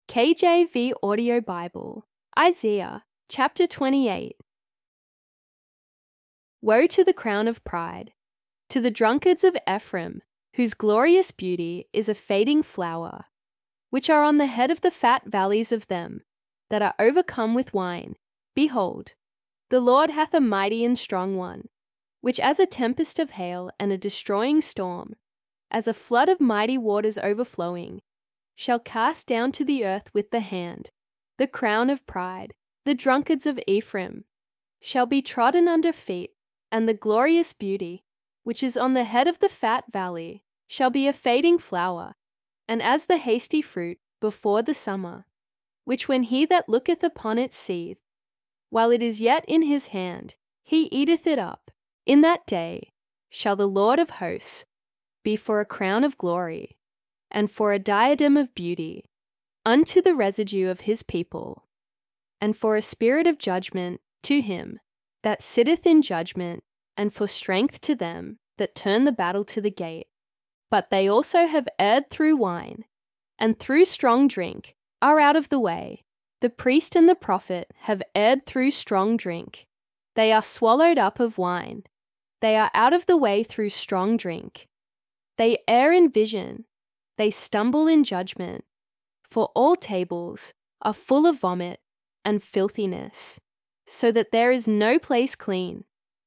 KJV Audio Bible, Isaiah chapter 28. Woe to the crown of pride, to the drunkards of Ephraim, whose glorious beauty is a fading flower, which are on the head of the fat valleys of them that are overcome with wine. Behold, the Lord hath a mighty and strong one, which as a tempest of hail and a destroying storm, as a flood of mighty waters overflowing, shall cast down to the earth with the hand. The crown of pride, the drunkards of Ephraim, shall be trodden under feet, and the glorious beauty, which is on the head of the fat valley, shall be a fading flower, and as the hasty fruit before the summer, which when he that looketh upon it seeth, while it is yet in his hand, he eateth it up. In that day shall the Lord of hosts be for a crown of glory, and for a diadem of beauty, unto the residue of his people, and for a spirit of judgment to him that sitteth in judgment, and for strength to them that turn the battle to the gate. But they also have erred through wine, and through strong drink are out of the way. The priest and the prophet have erred through strong drink. They are swallowed up of wine. They are out of the way through strong drink. They err in vision. They stumble in judgment. For all tables are full of vomit and filthiness, so that there is no place clean.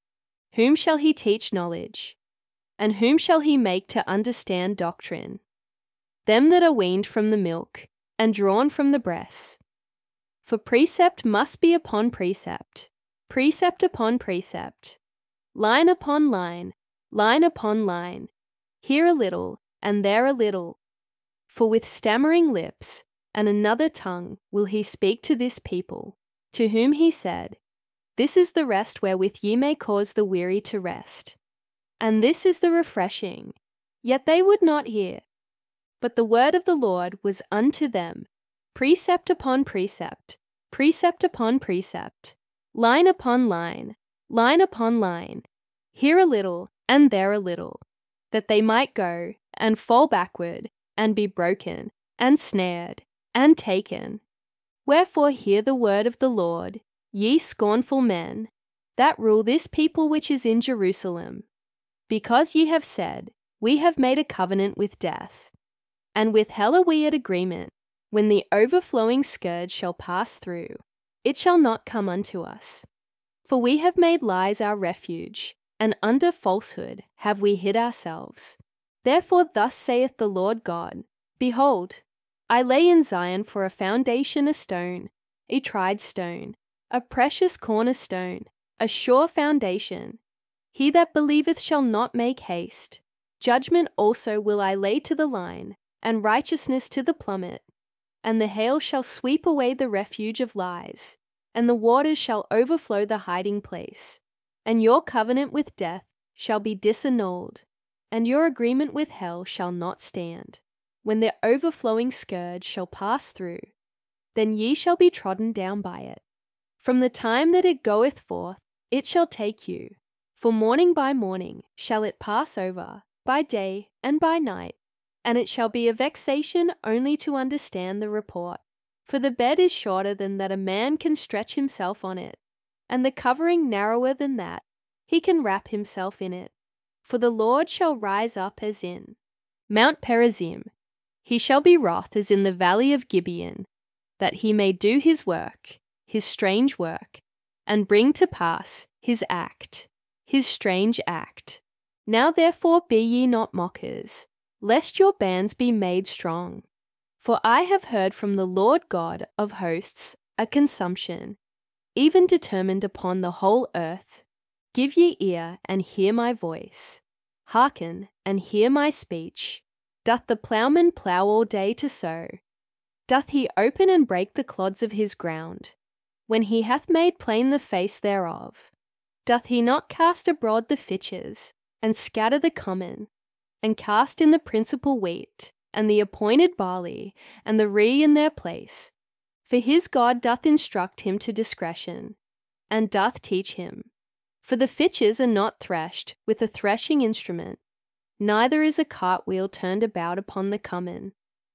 Whom shall he teach knowledge? And whom shall he make to understand doctrine? Them that are weaned from the milk, and drawn from the breasts. For precept must be upon precept, precept upon precept, line upon line, line upon line, here a little, and there a little. For with stammering lips and another tongue will he speak to this people, to whom he said, This is the rest wherewith ye may cause the weary to rest. And this is the refreshing. Yet they would not hear. But the word of the Lord was unto them, precept upon precept, precept upon precept, line upon line, line upon line, here a little, and there a little, that they might go and fall backward, and be broken, and snared, and taken. Wherefore hear the word of the Lord, ye scornful men, that rule this people which is in Jerusalem. Because ye have said, We have made a covenant with death, and with hell are we at agreement, when the overflowing scourge shall pass through, it shall not come unto us. For we have made lies our refuge, and under falsehood have we hid ourselves. Therefore thus saith the Lord God, Behold, I lay in Zion for a foundation a stone, a tried stone, a precious cornerstone, a sure foundation. He that believeth shall not make haste. Judgment also will I lay to the line, and righteousness to the plummet. And the hail shall sweep away the refuge of lies, and the waters shall overflow the hiding place. And your covenant with death shall be disannulled, and your agreement with hell shall not stand. When the overflowing scourge shall pass through, then ye shall be trodden down by it. From the time that it goeth forth, it shall take you. For morning by morning shall it pass over, by day and by night, and it shall be a vexation only to understand the report. For the bed is shorter than that a man can stretch himself on it, and the covering narrower than that he can wrap himself in it. For the Lord shall rise up as in Mount Perazim. He shall be wroth as in the valley of Gibeon, that he may do his work, his strange work, and bring to pass his act, his strange act. Now therefore be ye not mockers, lest your bands be made strong. For I have heard from the Lord God of hosts a consumption, even determined upon the whole earth. Give ye ear and hear my voice. Hearken and hear my speech. Doth the ploughman plough all day to sow? Doth he open and break the clods of his ground, when he hath made plain the face thereof? Doth he not cast abroad the fitches, and scatter the common, and cast in the principal wheat, and the appointed barley, and the rye in their place? For his God doth instruct him to discretion, and doth teach him. For the fitches are not threshed with a threshing instrument, neither is a cartwheel turned about upon the common.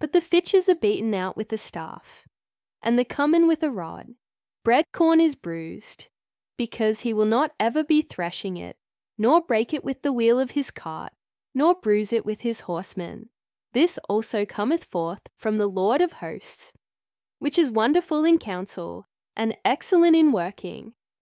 But the fitches are beaten out with a staff, and the cummin with a rod. Bread corn is bruised, because he will not ever be threshing it, nor break it with the wheel of his cart, nor bruise it with his horsemen. This also cometh forth from the Lord of hosts, which is wonderful in counsel, and excellent in working,